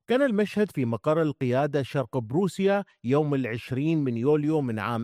كان المشهد في مقر القيادة شرق بروسيا يوم 20 من يوليو من عام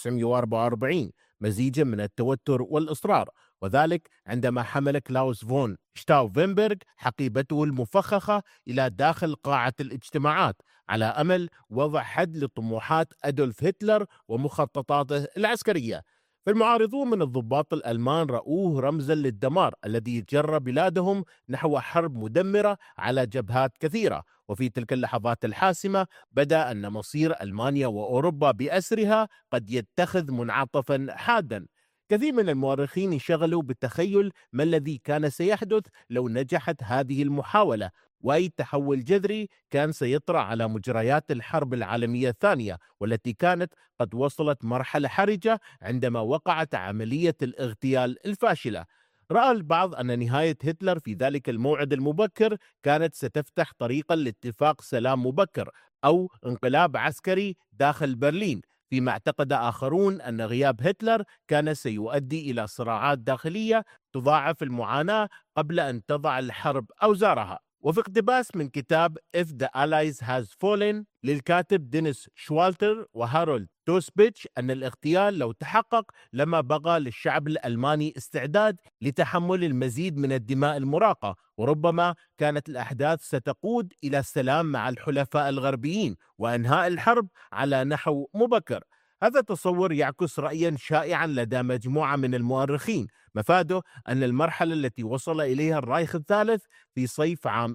1944، مزيجا من التوتر والإصرار، وذلك عندما حمل كلاوس فون شتاوفنبرغ حقيبته المفخخة إلى داخل قاعة الاجتماعات على أمل وضع حد لطموحات أدولف هتلر ومخططاته العسكرية. فالمعارضون من الضباط الألمان رأوه رمزا للدمار الذي جر بلادهم نحو حرب مدمرة على جبهات كثيرة. وفي تلك اللحظات الحاسمة بدا أن مصير ألمانيا وأوروبا بأسرها قد يتخذ منعطفا حادا. كثير من المؤرخين انشغلوا بالتخيل ما الذي كان سيحدث لو نجحت هذه المحاولة، وأي تحول جذري كان سيطرأ على مجريات الحرب العالمية الثانية، والتي كانت قد وصلت مرحلة حرجة عندما وقعت عملية الاغتيال الفاشلة. رأى البعض أن نهاية هتلر في ذلك الموعد المبكر كانت ستفتح طريقا لاتفاق سلام مبكر أو انقلاب عسكري داخل برلين، فيما اعتقد آخرون أن غياب هتلر كان سيؤدي إلى صراعات داخلية تضاعف المعاناة قبل أن تضع الحرب أوزارها. وفي اقتباس من كتاب If the Allies Has Fallen للكاتب دينيس شوالتر وهارولد توسبيتش أن الاغتيال لو تحقق لما بقى للشعب الألماني استعداد لتحمل المزيد من الدماء المراقة، وربما كانت الأحداث ستقود إلى السلام مع الحلفاء الغربيين وإنهاء الحرب على نحو مبكر. هذا التصور يعكس رأيا شائعا لدى مجموعة من المؤرخين، مفاده أن المرحلة التي وصل إليها الرايخ الثالث في صيف عام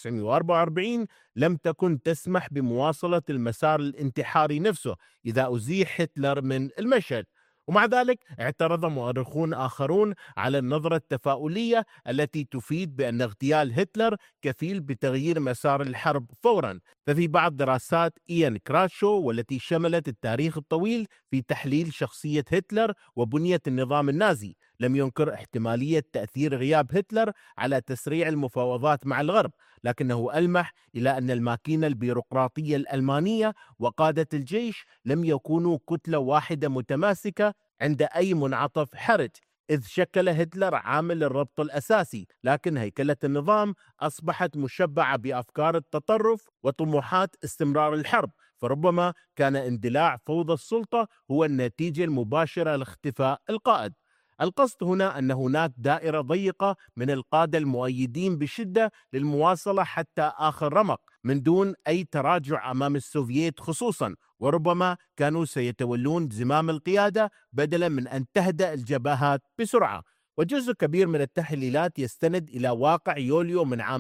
1944 لم تكن تسمح بمواصلة المسار الانتحاري نفسه إذا أزيح هتلر من المشهد. ومع ذلك اعترض مؤرخون آخرون على النظرة التفاؤلية التي تفيد بأن اغتيال هتلر كفيل بتغيير مسار الحرب فورا. ففي بعض دراسات إيان كراتشو والتي شملت التاريخ الطويل في تحليل شخصية هتلر وبنية النظام النازي لم ينكر احتمالية تأثير غياب هتلر على تسريع المفاوضات مع الغرب، لكنه ألمح إلى أن الماكينة البيروقراطية الألمانية وقادة الجيش لم يكونوا كتلة واحدة متماسكة عند أي منعطف حرج، إذ شكل هتلر عامل الربط الأساسي، لكن هيكلة النظام أصبحت مشبعة بأفكار التطرف وطموحات استمرار الحرب. فربما كان اندلاع فوضى السلطة هو النتيجة المباشرة لاختفاء القائد. القصد هنا أن هناك دائرة ضيقة من القادة المؤيدين بشدة للمواصلة حتى آخر رمق من دون أي تراجع أمام السوفييت خصوصا، وربما كانوا سيتولون زمام القيادة بدلا من أن تهدأ الجبهات بسرعة. وجزء كبير من التحليلات يستند إلى واقع يوليو من عام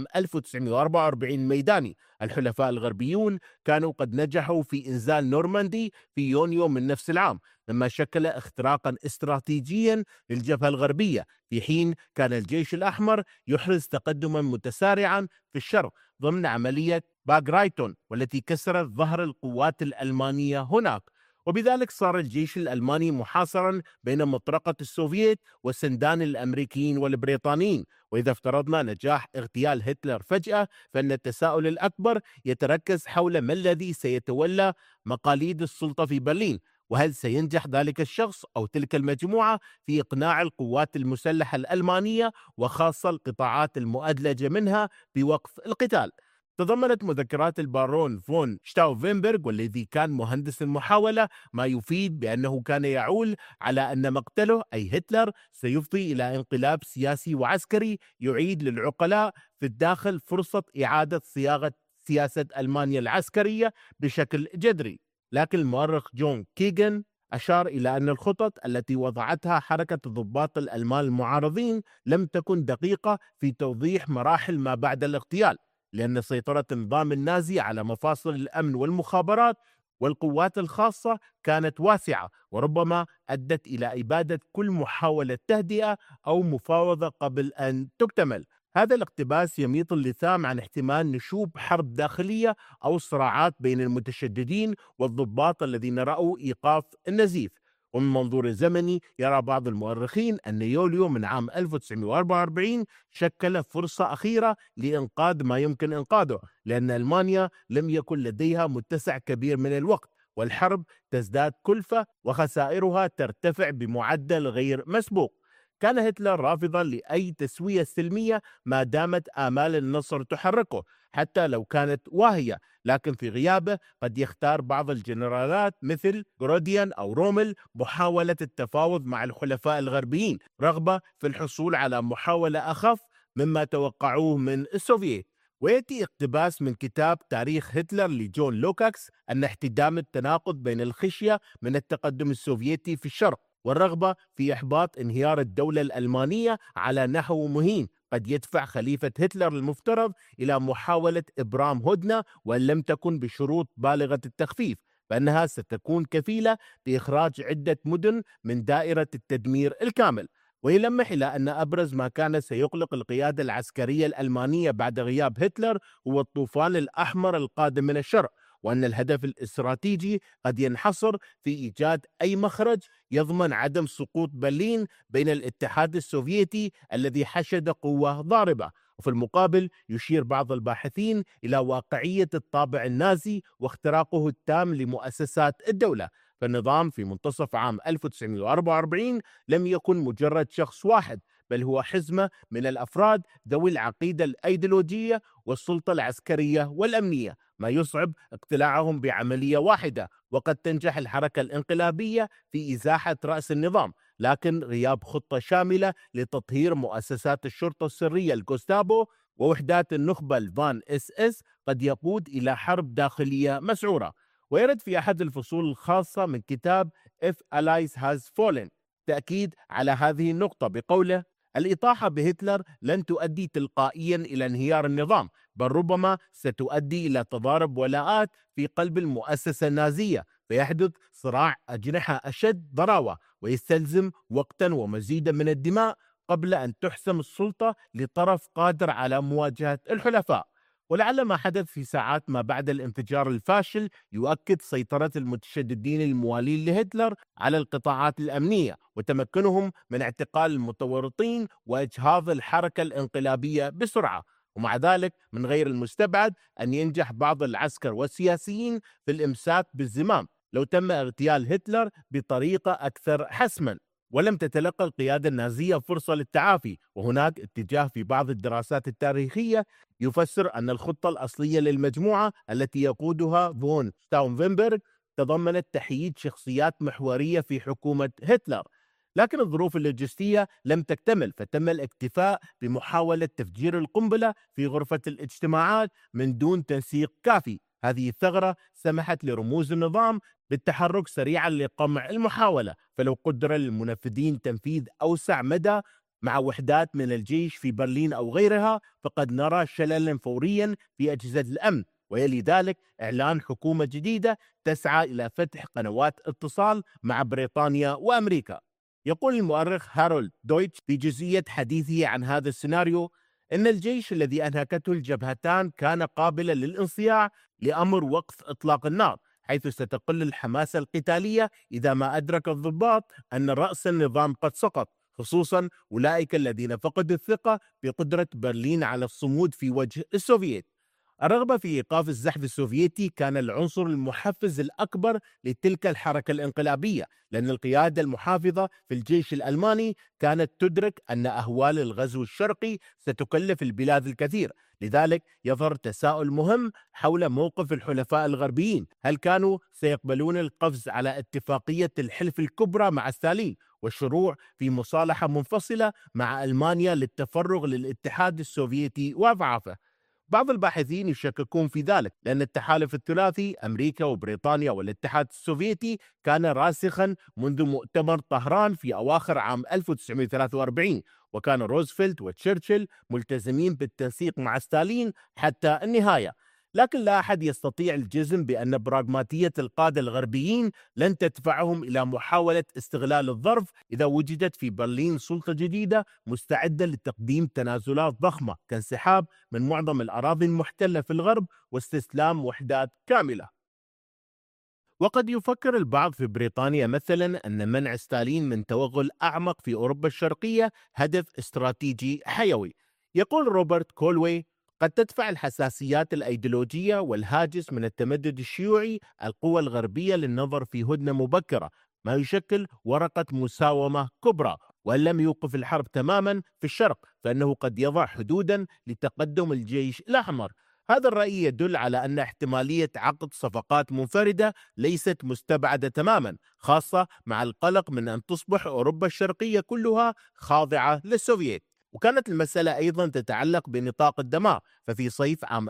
1944 الميداني. الحلفاء الغربيون كانوا قد نجحوا في إنزال نورماندي في يونيو من نفس العام، مما شكل اختراقا استراتيجيا للجبهة الغربية، في حين كان الجيش الأحمر يحرز تقدما متسارعا في الشرق ضمن عملية باغرايتون والتي كسرت ظهر القوات الألمانية هناك. وبذلك صار الجيش الألماني محاصرا بين مطرقة السوفييت وسندان الأمريكيين والبريطانيين. وإذا افترضنا نجاح اغتيال هتلر فجأة، فإن التساؤل الأكبر يتركز حول ما الذي سيتولى مقاليد السلطة في برلين، وهل سينجح ذلك الشخص أو تلك المجموعة في إقناع القوات المسلحة الألمانية وخاصة القطاعات المؤدلجة منها بوقف القتال. تضمنت مذكرات البارون فون شتاوفنبرغ والذي كان مهندس المحاولة ما يفيد بأنه كان يعول على أن مقتله أي هتلر سيفضي إلى انقلاب سياسي وعسكري يعيد للعقلاء في الداخل فرصة إعادة صياغة سياسة ألمانيا العسكرية بشكل جذري. لكن المؤرخ جون كيغان أشار إلى أن الخطط التي وضعتها حركة الضباط الألمان المعارضين لم تكن دقيقة في توضيح مراحل ما بعد الاغتيال، لأن سيطرة النظام النازي على مفاصل الأمن والمخابرات والقوات الخاصة كانت واسعة، وربما أدت إلى إبادة كل محاولة تهدئة أو مفاوضة قبل أن تكتمل. هذا الاقتباس يميط اللثام عن احتمال نشوب حرب داخلية أو صراعات بين المتشددين والضباط الذين رأوا إيقاف النزيف. ومن منظور زمني يرى بعض المؤرخين أن يوليو من عام 1944 شكل فرصة أخيرة لإنقاذ ما يمكن إنقاذه، لأن ألمانيا لم يكن لديها متسع كبير من الوقت، والحرب تزداد كلفة وخسائرها ترتفع بمعدل غير مسبوق. كان هتلر رافضا لأي تسوية سلمية ما دامت آمال النصر تحركه حتى لو كانت واهية، لكن في غيابه قد يختار بعض الجنرالات مثل غروديان أو رومل محاولة التفاوض مع الحلفاء الغربيين رغبة في الحصول على محاولة أخف مما توقعوه من السوفييت. ويأتي اقتباس من كتاب تاريخ هتلر لجون لوكاكس أن احتدام التناقض بين الخشية من التقدم السوفيتي في الشرق والرغبة في إحباط انهيار الدولة الألمانية على نحو مهين قد يدفع خليفة هتلر المفترض إلى محاولة إبرام هدنة، وإن لم تكن بشروط بالغة التخفيف فإنها ستكون كفيلة بإخراج عدة مدن من دائرة التدمير الكامل. ويلمح إلى أن أبرز ما كان سيقلق القيادة العسكرية الألمانية بعد غياب هتلر هو الطوفان الأحمر القادم من الشرق، وأن الهدف الاستراتيجي قد ينحصر في إيجاد أي مخرج يضمن عدم سقوط برلين بين الاتحاد السوفيتي الذي حشد قوة ضاربة. وفي المقابل يشير بعض الباحثين إلى واقعية الطابع النازي واختراقه التام لمؤسسات الدولة، فالنظام في منتصف عام 1944 لم يكن مجرد شخص واحد، بل هو حزمة من الأفراد ذوي العقيدة الأيديولوجية والسلطة العسكرية والأمنية، ما يصعب اقتلاعهم بعملية واحدة. وقد تنجح الحركة الانقلابية في إزاحة رأس النظام، لكن غياب خطة شاملة لتطهير مؤسسات الشرطة السرية الجوستابو ووحدات النخبة الفان اس اس قد يقود إلى حرب داخلية مسعورة. ويرد في أحد الفصول الخاصة من كتاب If Allies Has Fallen تأكيد على هذه النقطة بقوله: الإطاحة بهتلر لن تؤدي تلقائيا إلى انهيار النظام، بل ربما ستؤدي إلى تضارب ولاءات في قلب المؤسسة النازية، فيحدث صراع أجنحة أشد ضراوة ويستلزم وقتا ومزيدا من الدماء قبل أن تحسم السلطة لطرف قادر على مواجهة الحلفاء. ولعل ما حدث في ساعات ما بعد الانفجار الفاشل يؤكد سيطرة المتشددين الموالين لهتلر على القطاعات الأمنية وتمكنهم من اعتقال المتورطين وإجهاض الحركة الانقلابية بسرعة. ومع ذلك من غير المستبعد أن ينجح بعض العسكر والسياسيين في الإمساك بالزمام لو تم اغتيال هتلر بطريقة أكثر حسما. ولم تتلقى القيادة النازية فرصة للتعافي، وهناك اتجاه في بعض الدراسات التاريخية يفسر أن الخطة الأصلية للمجموعة التي يقودها فون ستاوفنبرغ تضمنت تحييد شخصيات محورية في حكومة هتلر، لكن الظروف اللوجستية لم تكتمل، فتم الاكتفاء بمحاولة تفجير القنبلة في غرفة الاجتماعات من دون تنسيق كافي. هذه الثغرة سمحت لرموز النظام بالتحرك سريعا لقمع المحاولة، فلو قدر للمنفذين تنفيذ أوسع مدى مع وحدات من الجيش في برلين أو غيرها فقد نرى شللا فوريا في أجهزة الأمن، ويلي ذلك إعلان حكومة جديدة تسعى إلى فتح قنوات اتصال مع بريطانيا وأمريكا. يقول المؤرخ هارولد دويتش في جزئية حديثه عن هذا السيناريو إن الجيش الذي أنهكته الجبهتان كان قابلا للانصياع لأمر وقف إطلاق النار، حيث ستقل الحماسة القتالية إذا ما أدرك الضباط أن رأس النظام قد سقط، خصوصا أولئك الذين فقدوا الثقة بقدرة برلين على الصمود في وجه السوفييت. الرغبة في إيقاف الزحف السوفيتي كان العنصر المحفز الأكبر لتلك الحركة الانقلابية، لأن القيادة المحافظة في الجيش الألماني كانت تدرك أن أهوال الغزو الشرقي ستكلف البلاد الكثير. لذلك يظهر تساؤل مهم حول موقف الحلفاء الغربيين، هل كانوا سيقبلون القفز على اتفاقية الحلف الكبرى مع ستالين والشروع في مصالحة منفصلة مع ألمانيا للتفرغ للاتحاد السوفيتي وأضعافه؟ بعض الباحثين يشككون في ذلك، لأن التحالف الثلاثي أمريكا وبريطانيا والاتحاد السوفيتي كان راسخا منذ مؤتمر طهران في أواخر عام 1943، وكان روزفلت وتشرشل ملتزمين بالتنسيق مع ستالين حتى النهاية. لكن لا أحد يستطيع الجزم بأن براغماتية القادة الغربيين لن تدفعهم إلى محاولة استغلال الظرف إذا وجدت في برلين سلطة جديدة مستعدة لتقديم تنازلات ضخمة كانسحاب من معظم الأراضي المحتلة في الغرب واستسلام وحدات كاملة. وقد يفكر البعض في بريطانيا مثلا أن منع ستالين من توغل أعمق في أوروبا الشرقية هدف استراتيجي حيوي. يقول روبرت كولوي: قد تدفع الحساسيات الأيديولوجية والهاجس من التمدد الشيوعي القوى الغربية للنظر في هدنة مبكرة، ما يشكل ورقة مساومة كبرى، وإن لم يوقف الحرب تماما في الشرق فإنه قد يضع حدودا لتقدم الجيش الأحمر. هذا الرأي يدل على أن احتمالية عقد صفقات منفردة ليست مستبعدة تماما، خاصة مع القلق من أن تصبح أوروبا الشرقية كلها خاضعة للسوفييت. وكانت المسألة أيضا تتعلق بنطاق الدماء، ففي صيف عام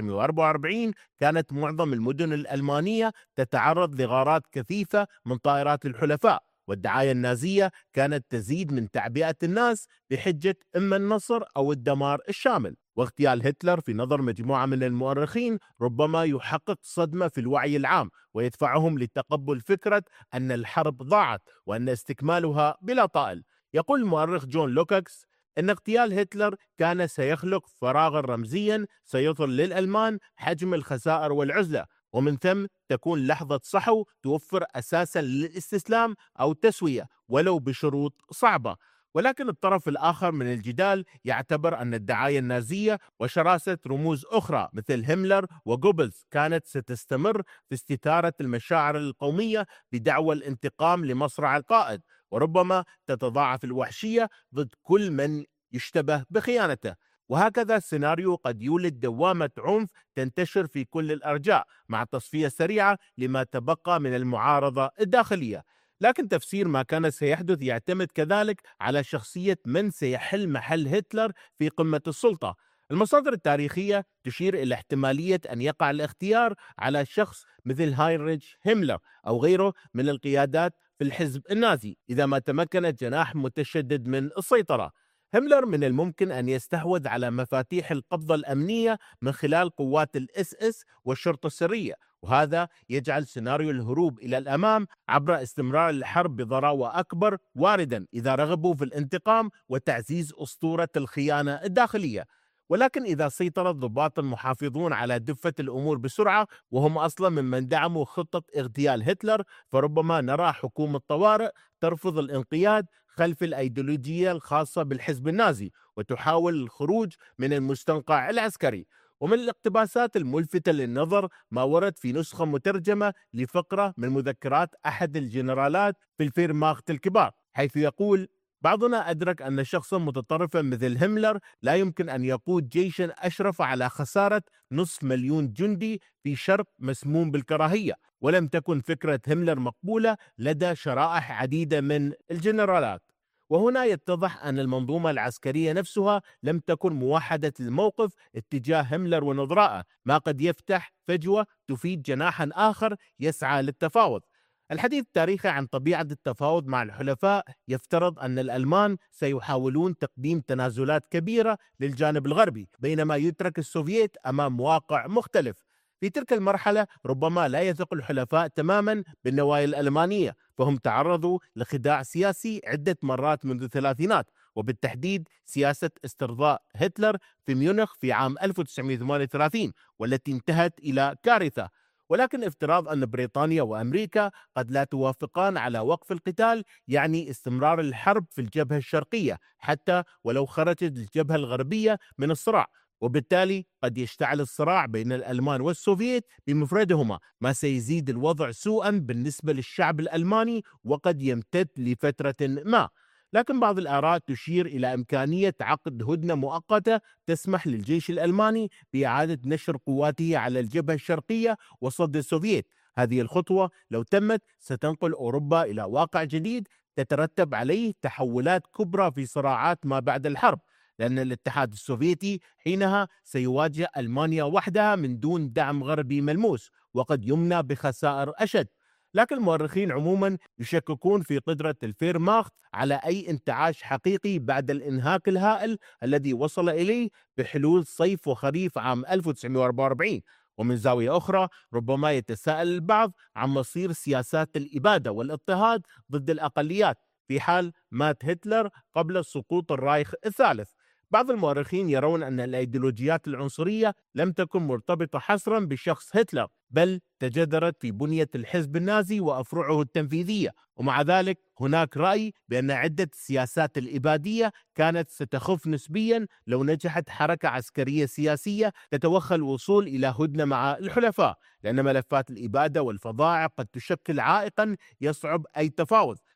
1944 كانت معظم المدن الألمانية تتعرض لغارات كثيفة من طائرات الحلفاء، والدعاية النازية كانت تزيد من تعبئة الناس بحجة إما النصر أو الدمار الشامل. واغتيال هتلر في نظر مجموعة من المؤرخين ربما يحقق صدمة في الوعي العام ويدفعهم لتقبل فكرة أن الحرب ضاعت وأن استكمالها بلا طائل. يقول المؤرخ جون لوكاكس أن اغتيال هتلر كان سيخلق فراغا رمزيا سيظل للألمان حجم الخسائر والعزلة، ومن ثم تكون لحظة صحو توفر أساسا للاستسلام أو تسوية ولو بشروط صعبة. ولكن الطرف الآخر من الجدال يعتبر أن الدعاية النازية وشراسة رموز أخرى مثل هيملر وجوبلز كانت ستستمر في استثارة المشاعر القومية بدعوى الانتقام لمصرع القائد، وربما تتضاعف الوحشية ضد كل من يشتبه بخيانته. وهكذا السيناريو قد يولد دوامة عنف تنتشر في كل الأرجاء مع تصفية سريعة لما تبقى من المعارضة الداخلية. لكن تفسير ما كان سيحدث يعتمد كذلك على شخصية من سيحل محل هتلر في قمة السلطة. المصادر التاريخية تشير إلى احتمالية أن يقع الاختيار على شخص مثل هاينريش هيملر أو غيره من القيادات في الحزب النازي إذا ما تمكن جناح متشدد من السيطرة. هيملر من الممكن أن يستحوذ على مفاتيح القبضة الأمنية من خلال قوات الإس إس والشرطة السرية، وهذا يجعل سيناريو الهروب إلى الأمام عبر استمرار الحرب بضراوة أكبر واردا إذا رغبوا في الانتقام وتعزيز أسطورة الخيانة الداخلية. ولكن إذا سيطر الضباط المحافظون على دفة الأمور بسرعة وهم أصلا ممن دعموا خطة اغتيال هتلر، فربما نرى حكومة طوارئ ترفض الانقياد خلف الأيديولوجية الخاصة بالحزب النازي وتحاول الخروج من المستنقع العسكري. ومن الاقتباسات الملفتة للنظر ما ورد في نسخة مترجمة لفقرة من مذكرات أحد الجنرالات في الفيرماخت الكبار، حيث يقول: بعضنا أدرك أن شخصا متطرفا مثل هيملر لا يمكن أن يقود جيشا أشرف على خسارة 500,000 جندي في شرق مسموم بالكراهية، ولم تكن فكرة هيملر مقبولة لدى شرائح عديدة من الجنرالات. وهنا يتضح أن المنظومة العسكرية نفسها لم تكن موحدة الموقف اتجاه هيملر ونظرائه، ما قد يفتح فجوة تفيد جناحا آخر يسعى للتفاوض. الحديث التاريخي عن طبيعة التفاوض مع الحلفاء يفترض أن الألمان سيحاولون تقديم تنازلات كبيرة للجانب الغربي بينما يترك السوفييت أمام واقع مختلف. في تلك المرحلة ربما لا يثق الحلفاء تماما بالنوايا الألمانية، فهم تعرضوا لخداع سياسي عدة مرات منذ الثلاثينات، وبالتحديد سياسة استرضاء هتلر في ميونخ في عام 1938 والتي انتهت إلى كارثة. ولكن افتراض أن بريطانيا وأمريكا قد لا توافقان على وقف القتال يعني استمرار الحرب في الجبهة الشرقية حتى ولو خرجت الجبهة الغربية من الصراع، وبالتالي قد يشتعل الصراع بين الألمان والسوفييت بمفردهما، ما سيزيد الوضع سوءا بالنسبة للشعب الألماني وقد يمتد لفترة ما. لكن بعض الآراء تشير إلى إمكانية عقد هدنة مؤقتة تسمح للجيش الألماني بإعادة نشر قواته على الجبهة الشرقية وصد السوفييت. هذه الخطوة لو تمت ستنقل أوروبا إلى واقع جديد تترتب عليه تحولات كبرى في صراعات ما بعد الحرب، لأن الاتحاد السوفيتي حينها سيواجه ألمانيا وحدها من دون دعم غربي ملموس وقد يمنى بخسائر أشد. لكن المؤرخين عموما يشككون في قدرة الفيرماخت على أي انتعاش حقيقي بعد الإنهاك الهائل الذي وصل إليه بحلول صيف وخريف عام 1944. ومن زاوية أخرى ربما يتساءل البعض عن مصير سياسات الإبادة والاضطهاد ضد الأقليات في حال مات هتلر قبل سقوط الرايخ الثالث. بعض المؤرخين يرون أن الأيديولوجيات العنصرية لم تكن مرتبطة حصرا بشخص هتلر، بل تجذرت في بنية الحزب النازي وأفرعه التنفيذية. ومع ذلك هناك رأي بأن عدة سياسات الإبادية كانت ستخف نسبيا لو نجحت حركة عسكرية سياسية تتوخى الوصول إلى هدنة مع الحلفاء، لأن ملفات الإبادة والفظائع قد تشكل عائقا يصعب أي تفاوض،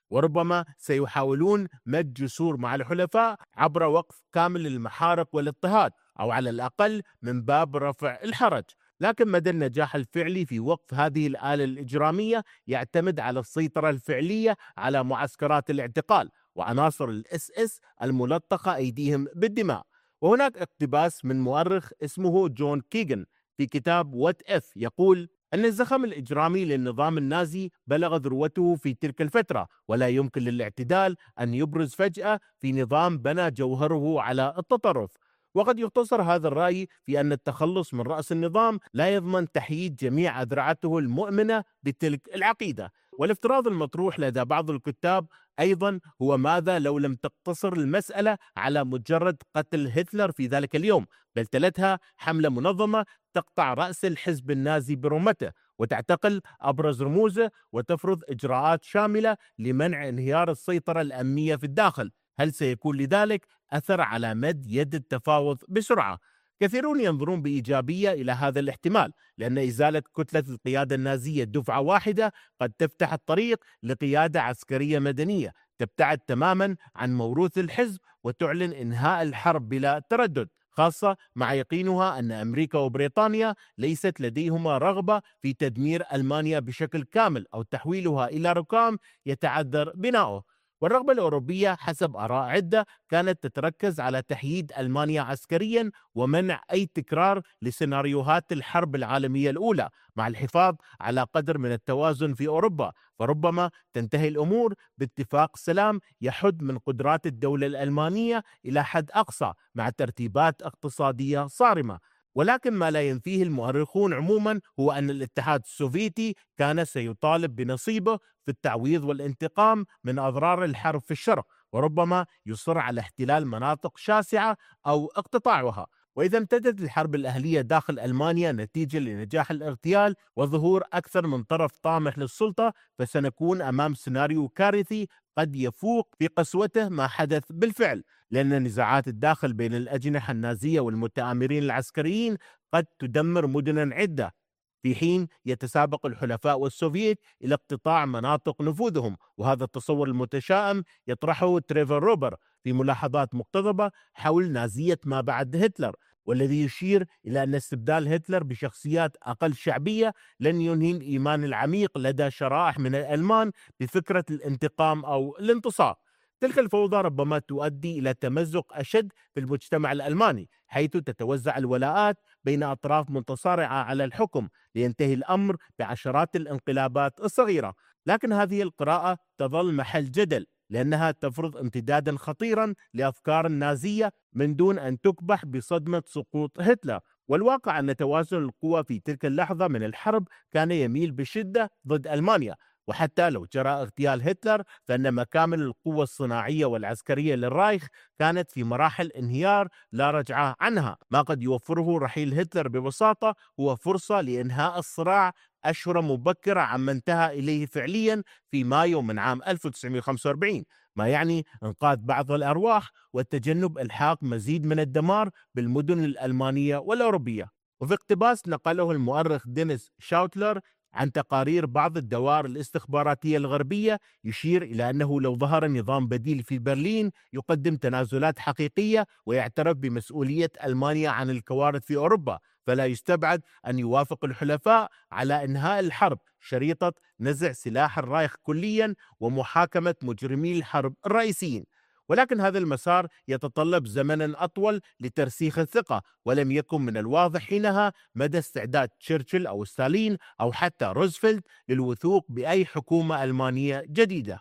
وربما سيحاولون مد جسور مع الحلفاء عبر وقف كامل للمحارق والاضطهاد، أو على الأقل من باب رفع الحرج. لكن مدى النجاح الفعلي في وقف هذه الآلة الإجرامية يعتمد على السيطرة الفعلية على معسكرات الاعتقال وعناصر الاس اس الملطخة أيديهم بالدماء. وهناك اقتباس من مؤرخ اسمه جون كيغن في كتاب وات اف يقول أن الزخم الإجرامي للنظام النازي بلغ ذروته في تلك الفترة، ولا يمكن للاعتدال أن يبرز فجأة في نظام بنى جوهره على التطرف. وقد يختصر هذا الرأي في أن التخلص من رأس النظام لا يضمن تحييد جميع أذرعته المؤمنة بتلك العقيدة. والافتراض المطروح لدى بعض الكتاب أيضا هو: ماذا لو لم تقتصر المسألة على مجرد قتل هتلر في ذلك اليوم، بل تلتها حملة منظمة تقطع رأس الحزب النازي برمته وتعتقل أبرز رموزه وتفرض إجراءات شاملة لمنع انهيار السيطرة الأمنية في الداخل؟ هل سيكون لذلك أثر على مد يد التفاوض بسرعة؟ كثيرون ينظرون بإيجابية إلى هذا الاحتمال، لأن إزالة كتلة القيادة النازية دفعة واحدة قد تفتح الطريق لقيادة عسكرية مدنية تبتعد تماما عن موروث الحزب وتعلن إنهاء الحرب بلا تردد، خاصة مع يقينها أن أمريكا وبريطانيا ليست لديهما رغبة في تدمير ألمانيا بشكل كامل أو تحويلها إلى ركام يتعذر بناؤه. والرغبة الأوروبية حسب آراء عدة كانت تتركز على تحييد ألمانيا عسكريا ومنع أي تكرار لسيناريوهات الحرب العالمية الأولى، مع الحفاظ على قدر من التوازن في أوروبا. فربما تنتهي الأمور باتفاق سلام يحد من قدرات الدولة الألمانية إلى حد أقصى مع ترتيبات اقتصادية صارمة. ولكن ما لا ينفيه المؤرخون عموما هو أن الاتحاد السوفيتي كان سيطالب بنصيبه في التعويض والانتقام من أضرار الحرب في الشرق، وربما يصر على احتلال مناطق شاسعة أو اقتطاعها. وإذا امتدت الحرب الأهلية داخل ألمانيا نتيجة لنجاح الاغتيال وظهور أكثر من طرف طامح للسلطة، فسنكون أمام سيناريو كارثي قد يفوق في قسوته ما حدث بالفعل، لأن نزاعات الداخل بين الأجنحة النازية والمتآمرين العسكريين قد تدمر مدنا عدة، في حين يتسابق الحلفاء والسوفييت إلى اقتطاع مناطق نفوذهم. وهذا التصور المتشائم يطرحه تريفر روبر في ملاحظات مقتضبة حول نازية ما بعد هتلر، والذي يشير إلى أن استبدال هتلر بشخصيات أقل شعبية لن ينهي الإيمان العميق لدى شرائح من الألمان بفكرة الانتقام أو الانتصار. تلك الفوضى ربما تؤدي إلى تمزق أشد في المجتمع الألماني، حيث تتوزع الولاءات بين أطراف متصارعة على الحكم لينتهي الأمر بعشرات الانقلابات الصغيرة. لكن هذه القراءة تظل محل جدل، لأنها تفرض امتدادا خطيرا لأفكار النازية من دون أن تكبح بصدمة سقوط هتلر. والواقع أن توازن القوى في تلك اللحظة من الحرب كان يميل بشدة ضد ألمانيا. وحتى لو جرى اغتيال هتلر فإن مكامن القوة الصناعية والعسكرية للرايخ كانت في مراحل انهيار لا رجعة عنها. ما قد يوفره رحيل هتلر ببساطة هو فرصة لإنهاء الصراع أشهر مبكرة عما انتهى إليه فعليا في مايو من عام 1945، ما يعني إنقاذ بعض الأرواح وتجنب إلحاق مزيد من الدمار بالمدن الألمانية والأوروبية. وفي اقتباس نقله المؤرخ دينيس شاوتلر عن تقارير بعض الدوائر الاستخباراتية الغربية يشير إلى أنه لو ظهر نظام بديل في برلين يقدم تنازلات حقيقية ويعترف بمسؤولية ألمانيا عن الكوارث في أوروبا، فلا يستبعد أن يوافق الحلفاء على إنهاء الحرب شريطة نزع سلاح الرايخ كليا ومحاكمة مجرمي الحرب الرئيسيين. ولكن هذا المسار يتطلب زمنا أطول لترسيخ الثقة، ولم يكن من الواضح حينها مدى استعداد تشرشل أو ستالين أو حتى روزفلت للوثوق بأي حكومة ألمانية جديدة.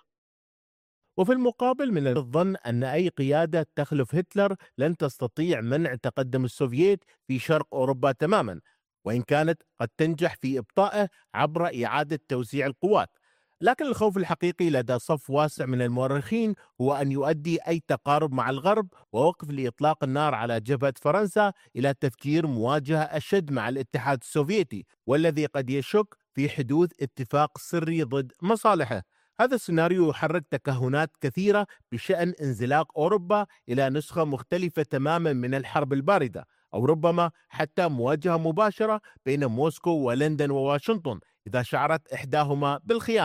وفي المقابل من الظن أن أي قيادة تخلف هتلر لن تستطيع منع تقدم السوفييت في شرق أوروبا تماما، وإن كانت قد تنجح في إبطائه عبر إعادة توزيع القوات. لكن الخوف الحقيقي لدى صف واسع من المؤرخين هو أن يؤدي أي تقارب مع الغرب ووقف لإطلاق النار على جبهة فرنسا إلى تفكير مواجهة أشد مع الاتحاد السوفيتي، والذي قد يشك في حدوث اتفاق سري ضد مصالحه. هذا السيناريو يحرك تكهنات كثيرة بشأن انزلاق أوروبا إلى نسخة مختلفة تماما من الحرب الباردة، أو ربما حتى مواجهة مباشرة بين موسكو ولندن وواشنطن إذا شعرت إحداهما بالخيانة.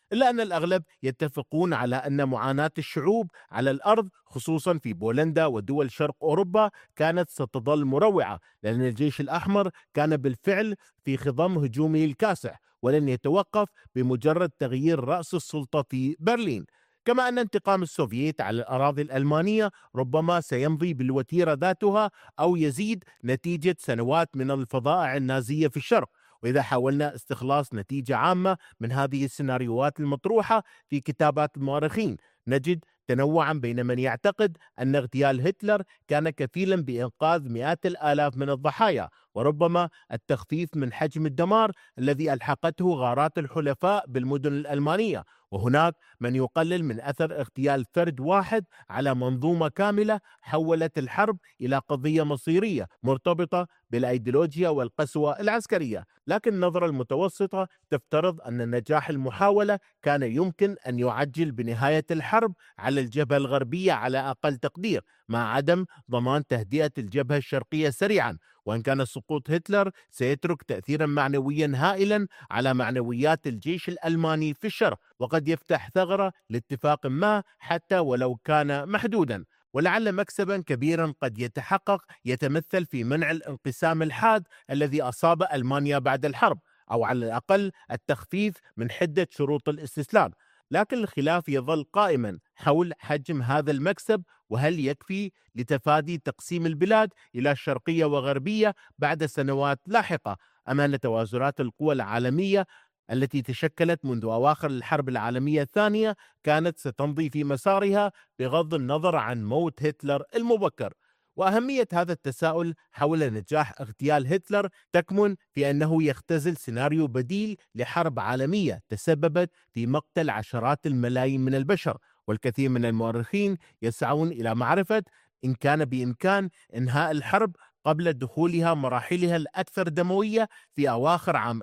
إلا أن الأغلب يتفقون على أن معاناة الشعوب على الأرض خصوصا في بولندا ودول شرق أوروبا كانت ستظل مروعة، لأن الجيش الأحمر كان بالفعل في خضم هجومه الكاسح ولن يتوقف بمجرد تغيير رأس السلطة في برلين. كما أن انتقام السوفييت على الأراضي الألمانية ربما سيمضي بالوتيرة ذاتها أو يزيد نتيجة سنوات من الفظائع النازية في الشرق. وإذا حاولنا استخلاص نتيجة عامة من هذه السيناريوهات المطروحة في كتابات المؤرخين، نجد تنوعا بين من يعتقد أن اغتيال هتلر كان كفيلا بإنقاذ مئات الآلاف من الضحايا، وربما التخفيف من حجم الدمار الذي ألحقته غارات الحلفاء بالمدن الألمانية، وهناك من يقلل من أثر اغتيال فرد واحد على منظومة كاملة حولت الحرب إلى قضية مصيرية مرتبطة بالأيديولوجيا والقسوة العسكرية. لكن النظرة المتوسطة تفترض أن نجاح المحاولة كان يمكن أن يعجل بنهاية الحرب على الجبهة الغربية على أقل تقدير، مع عدم ضمان تهدئة الجبهة الشرقية سريعا. وإن كان سقوط هتلر سيترك تأثيرا معنويا هائلا على معنويات الجيش الألماني في الشرق، وقد يفتح ثغرة لاتفاق ما حتى ولو كان محدودا. ولعل مكسبا كبيرا قد يتحقق يتمثل في منع الانقسام الحاد الذي أصاب ألمانيا بعد الحرب، أو على الأقل التخفيف من حدة شروط الاستسلام. لكن الخلاف يظل قائما حول حجم هذا المكسب، وهل يكفي لتفادي تقسيم البلاد إلى شرقية وغربية بعد سنوات لاحقة، أم أن توازنات القوى العالمية التي تشكلت منذ أواخر الحرب العالمية الثانية كانت ستمضي في مسارها بغض النظر عن موت هتلر المبكر. وأهمية هذا التساؤل حول نجاح اغتيال هتلر تكمن في أنه يختزل سيناريو بديل لحرب عالمية تسببت في مقتل عشرات الملايين من البشر، والكثير من المؤرخين يسعون إلى معرفة إن كان بإمكان إنهاء الحرب قبل دخولها مراحلها الأكثر دموية في أواخر عام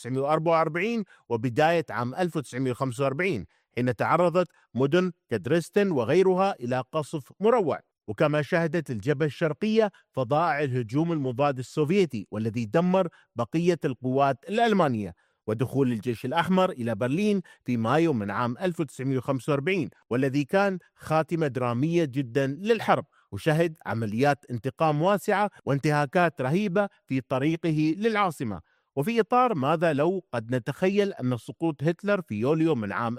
1944 وبداية عام 1945، حين تعرضت مدن كدريستن وغيرها إلى قصف مروع. وكما شهدت الجبهة الشرقية فظائع الهجوم المضاد السوفيتي والذي دمر بقية القوات الألمانية، ودخول الجيش الأحمر إلى برلين في مايو من عام 1945 والذي كان خاتمة درامية جدا للحرب، وشهد عمليات انتقام واسعة وانتهاكات رهيبة في طريقه للعاصمة. وفي إطار ماذا لو قد نتخيل أن سقوط هتلر في يوليو من عام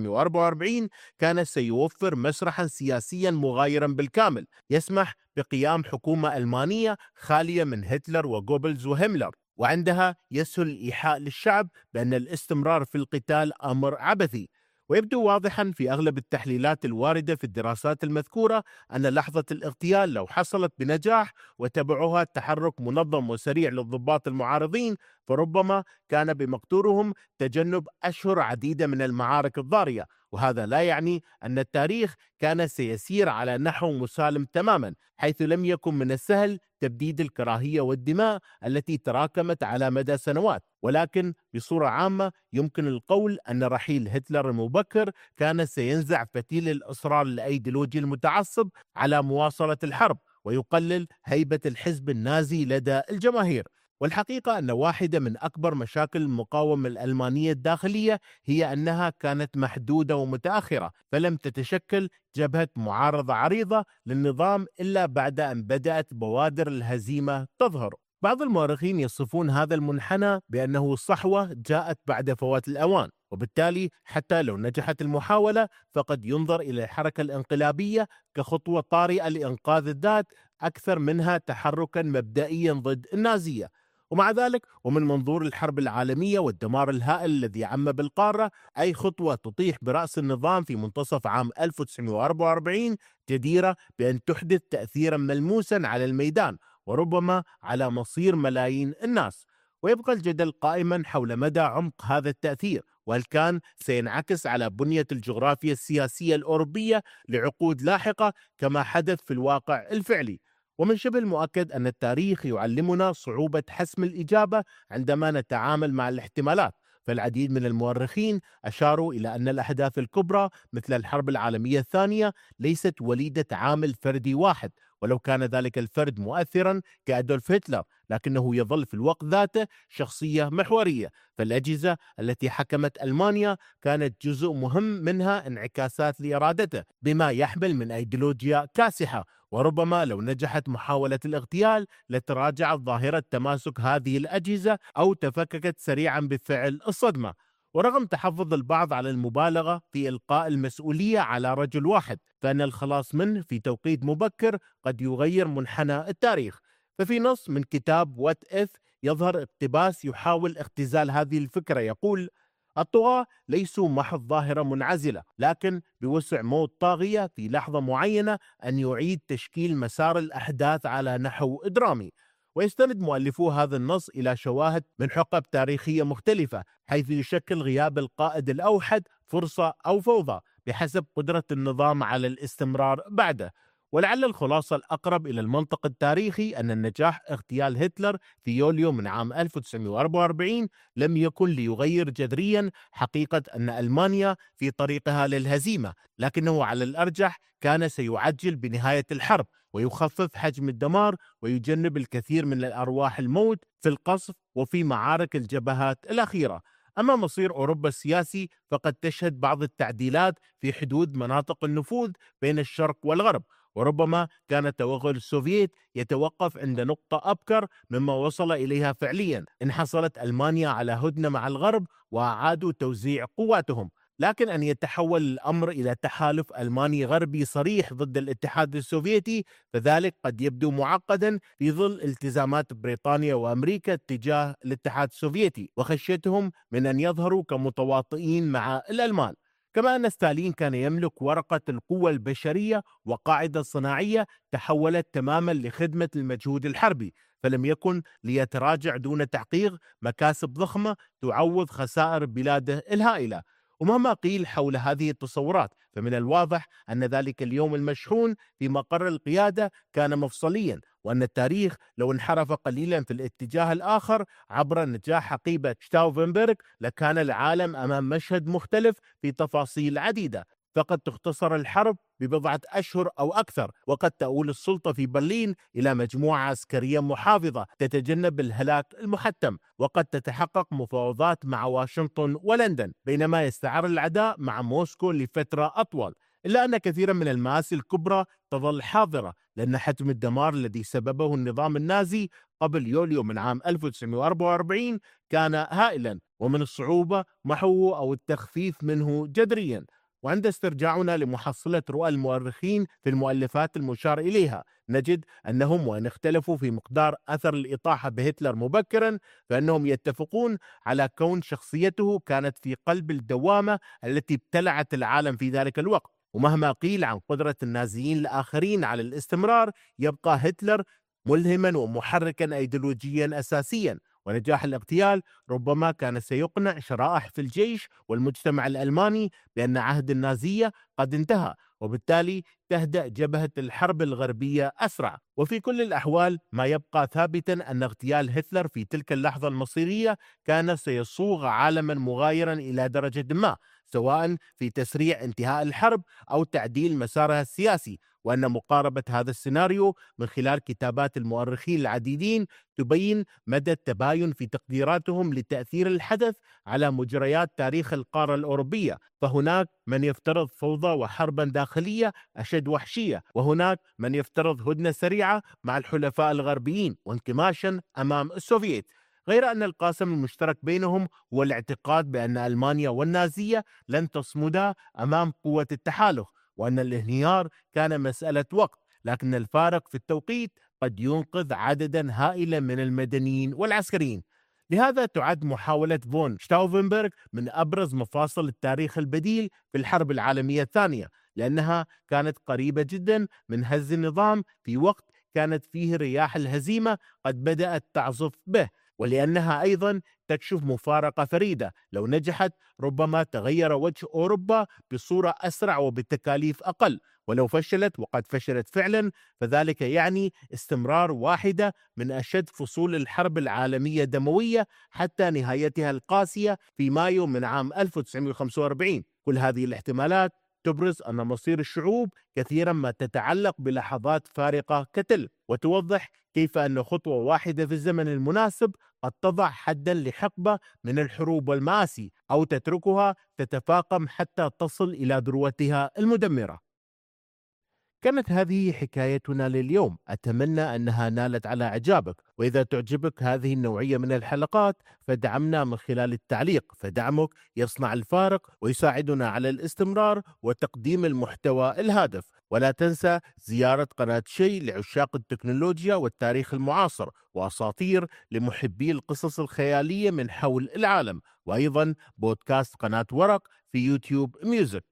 1944 كان سيوفر مسرحا سياسيا مغايرا بالكامل يسمح بقيام حكومة ألمانية خالية من هتلر وغوبلز وهملر، وعندها يسهل الإيحاء للشعب بأن الاستمرار في القتال أمر عبثي. ويبدو واضحا في أغلب التحليلات الواردة في الدراسات المذكورة أن لحظة الاغتيال لو حصلت بنجاح وتبعها تحرك منظم وسريع للضباط المعارضين، فربما كان بمقدورهم تجنب أشهر عديدة من المعارك الضارية. وهذا لا يعني أن التاريخ كان سيسير على نحو مسالم تماما، حيث لم يكن من السهل تبديد الكراهية والدماء التي تراكمت على مدى سنوات. ولكن بصورة عامة يمكن القول أن رحيل هتلر المبكر كان سينزع فتيل الإصرار الأيديولوجي المتعصب على مواصلة الحرب ويقلل هيبة الحزب النازي لدى الجماهير. والحقيقة أن واحدة من أكبر مشاكل المقاومة الألمانية الداخلية هي أنها كانت محدودة ومتأخرة، فلم تتشكل جبهة معارضة عريضة للنظام إلا بعد أن بدأت بوادر الهزيمة تظهر. بعض المؤرخين يصفون هذا المنحنى بأنه صحوة جاءت بعد فوات الأوان، وبالتالي حتى لو نجحت المحاولة فقد ينظر إلى الحركة الانقلابية كخطوة طارئة لإنقاذ الذات أكثر منها تحركا مبدئيا ضد النازية. ومع ذلك ومن منظور الحرب العالمية والدمار الهائل الذي عم بالقارة، أي خطوة تطيح برأس النظام في منتصف عام 1944 جديرة بأن تحدث تأثيرا ملموسا على الميدان وربما على مصير ملايين الناس. ويبقى الجدل قائما حول مدى عمق هذا التأثير، وهل كان سينعكس على بنية الجغرافيا السياسية الأوروبية لعقود لاحقة كما حدث في الواقع الفعلي. ومن شبه المؤكد أن التاريخ يعلمنا صعوبة حسم الإجابة عندما نتعامل مع الاحتمالات، فالعديد من المؤرخين أشاروا إلى أن الأحداث الكبرى مثل الحرب العالمية الثانية ليست وليدة عامل فردي واحد، ولو كان ذلك الفرد مؤثرا كأدولف هتلر، لكنه يظل في الوقت ذاته شخصية محورية. فالأجهزة التي حكمت ألمانيا كانت جزء مهم منها انعكاسات لإرادته بما يحمل من أيديولوجيا كاسحة. وربما لو نجحت محاولة الاغتيال لتراجعت ظاهرة تماسك هذه الأجهزة أو تفككت سريعا بفعل الصدمة. ورغم تحفظ البعض على المبالغة في إلقاء المسؤولية على رجل واحد، فإن الخلاص منه في توقيت مبكر قد يغير منحنى التاريخ. ففي نص من كتاب وات إف يظهر اقتباس يحاول اختزال هذه الفكرة، يقول: الطغاة ليسوا محض ظاهرة منعزلة، لكن بوسع موت طاغية في لحظة معينة أن يعيد تشكيل مسار الأحداث على نحو درامي. ويستند مؤلفو هذا النص إلى شواهد من حقب تاريخية مختلفة، حيث يشكل غياب القائد الأوحد فرصة أو فوضى بحسب قدرة النظام على الاستمرار بعده. ولعل الخلاصة الأقرب إلى المنطق التاريخي أن النجاح اغتيال هتلر في يوليو من عام 1944 لم يكن ليغير جذريا حقيقة أن ألمانيا في طريقها للهزيمة، لكنه على الأرجح كان سيعجل بنهاية الحرب ويخفف حجم الدمار ويجنب الكثير من الأرواح الموت في القصف وفي معارك الجبهات الأخيرة. أما مصير أوروبا السياسي فقد تشهد بعض التعديلات في حدود مناطق النفوذ بين الشرق والغرب، وربما كان التوغل السوفيت يتوقف عند نقطة أبكر مما وصل إليها فعليا إن حصلت ألمانيا على هدنة مع الغرب وأعادوا توزيع قواتهم. لكن أن يتحول الأمر إلى تحالف ألماني غربي صريح ضد الاتحاد السوفيتي فذلك قد يبدو معقدا في ظل التزامات بريطانيا وأمريكا تجاه الاتحاد السوفيتي وخشيتهم من أن يظهروا كمتواطئين مع الألمان. كما أن ستالين كان يملك ورقة القوة البشرية وقاعدة صناعية تحولت تماما لخدمة المجهود الحربي، فلم يكن ليتراجع دون تحقيق مكاسب ضخمة تعوض خسائر بلاده الهائلة. ومهما قيل حول هذه التصورات فمن الواضح أن ذلك اليوم المشحون في مقر القيادة كان مفصليا، وأن التاريخ لو انحرف قليلا في الاتجاه الآخر عبر نجاح حقيبة شتاوفنبرغ لكان العالم أمام مشهد مختلف في تفاصيل عديدة. فقد تختصر الحرب ببضعة أشهر أو أكثر، وقد تؤول السلطة في برلين إلى مجموعة عسكرية محافظة تتجنب الهلاك المحتم، وقد تتحقق مفاوضات مع واشنطن ولندن بينما يستعر العداء مع موسكو لفترة أطول. إلا أن كثيرا من المآسي الكبرى تظل حاضرة، لأن حجم الدمار الذي سببه النظام النازي قبل يوليو من عام 1944 كان هائلا، ومن الصعوبة محوه أو التخفيف منه جذريا. وعند استرجاعنا لمحصلة رؤى المؤرخين في المؤلفات المشار إليها نجد أنهم وإن اختلفوا في مقدار أثر الإطاحة بهتلر مبكرا فإنهم يتفقون على كون شخصيته كانت في قلب الدوامة التي ابتلعت العالم في ذلك الوقت. ومهما قيل عن قدرة النازيين الآخرين على الاستمرار يبقى هتلر ملهما ومحركا أيديولوجيا أساسيا، ونجاح الاغتيال ربما كان سيقنع شرائح في الجيش والمجتمع الألماني بأن عهد النازية قد انتهى، وبالتالي تهدأ جبهة الحرب الغربية أسرع. وفي كل الأحوال ما يبقى ثابتا أن اغتيال هتلر في تلك اللحظة المصيرية كان سيصوغ عالما مغايرا إلى درجة ما، سواء في تسريع انتهاء الحرب أو تعديل مسارها السياسي. وأن مقاربة هذا السيناريو من خلال كتابات المؤرخين العديدين تبين مدى التباين في تقديراتهم لتأثير الحدث على مجريات تاريخ القارة الأوروبية. فهناك من يفترض فوضى وحربا داخلية أشد وحشية، وهناك من يفترض هدنة سريعة مع الحلفاء الغربيين وانكماشا أمام السوفييت، غير أن القاسم المشترك بينهم هو الاعتقاد بأن ألمانيا والنازية لن تصمدا أمام قوة التحالف، وأن الانهيار كان مسألة وقت، لكن الفارق في التوقيت قد ينقذ عددا هائلا من المدنيين والعسكريين. لهذا تعد محاولة فون شتاوفنبرغ من أبرز مفاصل التاريخ البديل في الحرب العالمية الثانية، لأنها كانت قريبة جدا من هز النظام في وقت كانت فيه رياح الهزيمة قد بدأت تعصف به، ولأنها أيضا تكشف مفارقة فريدة: لو نجحت ربما تغير وجه أوروبا بصورة أسرع وبتكاليف أقل، ولو فشلت وقد فشلت فعلا فذلك يعني استمرار واحدة من أشد فصول الحرب العالمية دموية حتى نهايتها القاسية في مايو من عام 1945. كل هذه الاحتمالات تبرز أن مصير الشعوب كثيرا ما تتعلق بلحظات فارقة كتل، وتوضح كيف أن خطوة واحدة في الزمن المناسب قد تضع حدا لحقبة من الحروب والمآسي، أو تتركها تتفاقم حتى تصل إلى ذروتها المدمرة. كانت هذه حكايتنا لليوم، أتمنى أنها نالت على إعجابك، وإذا تعجبك هذه النوعية من الحلقات فدعمنا من خلال التعليق، فدعمك يصنع الفارق ويساعدنا على الاستمرار وتقديم المحتوى الهادف. ولا تنسى زيارة قناة شيء لعشاق التكنولوجيا والتاريخ المعاصر، وأساطير لمحبي القصص الخيالية من حول العالم، وأيضا بودكاست قناة ورق في يوتيوب ميوزك.